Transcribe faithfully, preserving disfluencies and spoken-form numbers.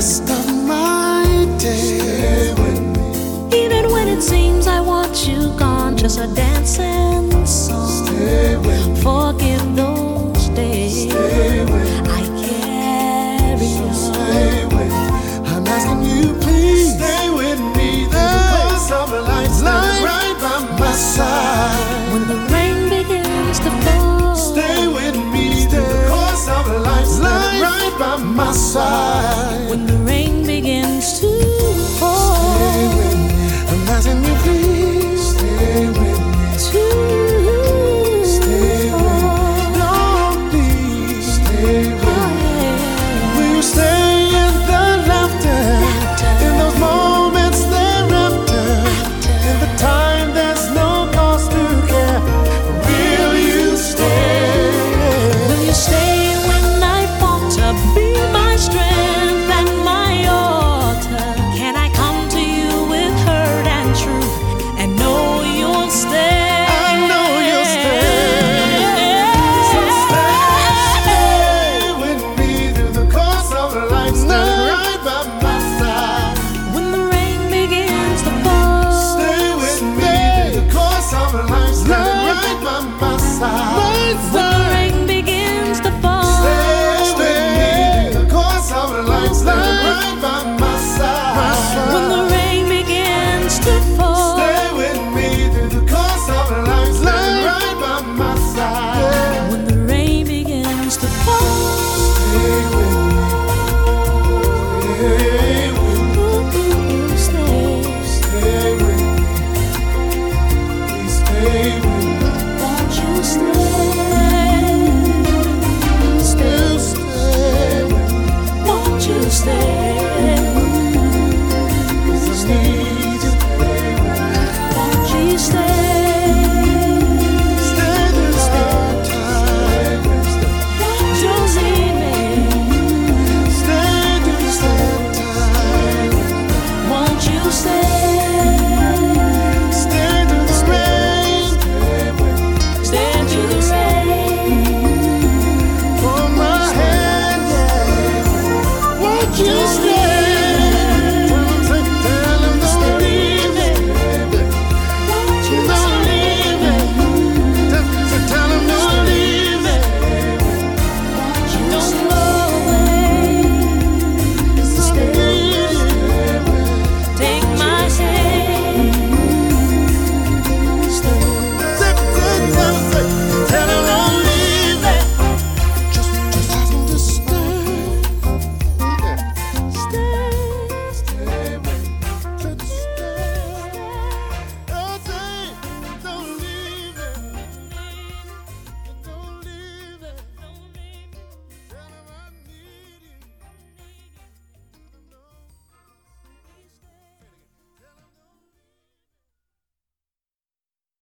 rest of my days. Even when it seems I want you gone, just a dancing song. Stay with me. Forgive those days. Stay with me. I carry So on. stay with me. I'm asking you, please stay with me. Through the course of a life, right by my side. When the rain begins to fall, Stay with me. Through the course of a life, right by my side. when the rain begins to fall, Stay with me. I'm asking you, please stay with me. to Stay with me. Lord, please stay with me. Will you stay in the laughter, in those moments thereafter, in the time there's no cause to care? Will you stay? Will you stay when I falter? Be my strength and my altar. Can I come to you with hurt and truth and know you'll stay? I know you'll stay. So stay with me through the course of life, standing right by my side. When the rain begins to fall, Stay with me through the course of life, standing right by my side. when the rain begins to fall, Stay with me through the course of life, standing right by